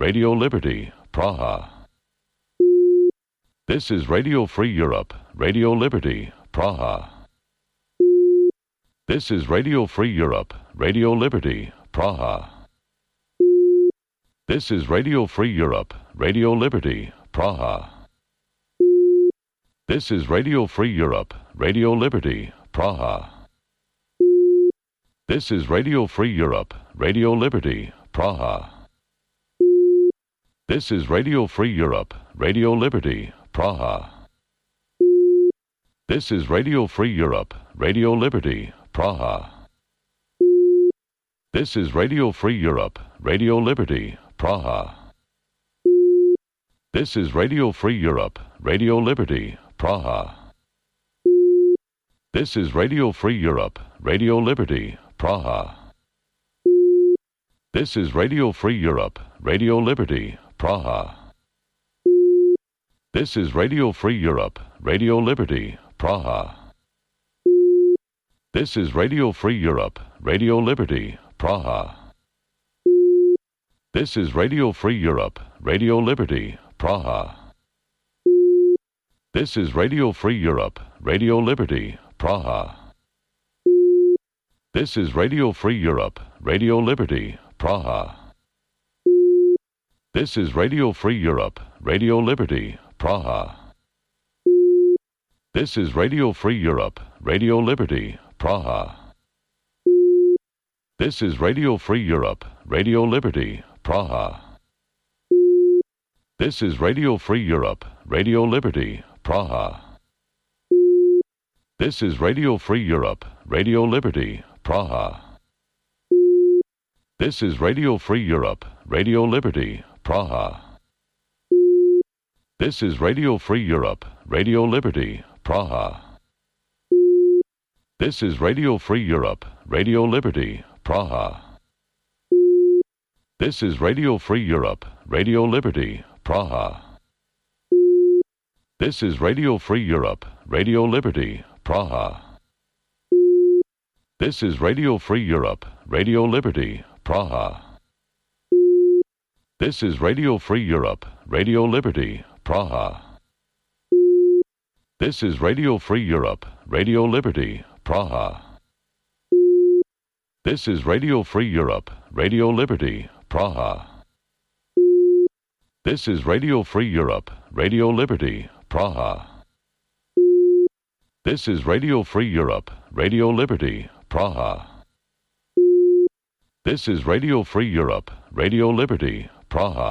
Radio Liberty, Praha. This is Radio Free Europe, Radio Liberty, Praha. This is Radio Free Europe, Radio Liberty, Praha. This is Radio Free Europe, Radio Liberty, Praha. This is Radio Free Europe, Radio Liberty, Praha. This is Radio Free Europe, Radio Liberty, Praha. This is Radio Free Europe, Radio Liberty, Praha. This is Radio Free Europe, Radio Liberty, Praha. This is Radio Free Europe, Radio Liberty, Praha. This is Radio Free Europe, Radio Liberty, Praha. This is Radio Free Europe, Radio Liberty, Praha. This is Radio Free Europe, Radio Liberty, Praha. This is Radio Free Europe, Radio Liberty, Praha. This is Radio Free Europe, Radio Liberty, Praha. This is Radio Free Europe, Radio Liberty, Praha. This is Radio Free Europe, Radio Liberty, Praha. This is Radio Free Europe, Radio Liberty, Praha. This is Radio Free Europe, Radio Liberty, Praha. This is Radio Free Europe, Radio Liberty, Praha. This is Radio Free Europe, Radio Liberty, Praha. This is Radio Free Europe, Radio Liberty, Praha. This is Radio Free Europe, Radio Liberty, Praha. This is Radio Free Europe, Radio Liberty, Praha. This is Radio Free Europe, Radio Liberty, Praha. This is Radio Free Europe, Radio Liberty, Praha. This is Radio Free Europe, Radio Liberty, Praha. This is Radio Free Europe, Radio Liberty, Praha. This is Radio Free Europe, Radio Liberty, Praha. This is Radio Free Europe, Radio Liberty, Praha. This is Radio Free Europe, Radio Liberty, Praha. This is Radio Free Europe, Radio Liberty, Praha. This is Radio Free Europe, Radio Liberty, Praha. This is Radio Free Europe, Radio Liberty, Praha. This is Radio Free Europe, Radio Liberty, Praha.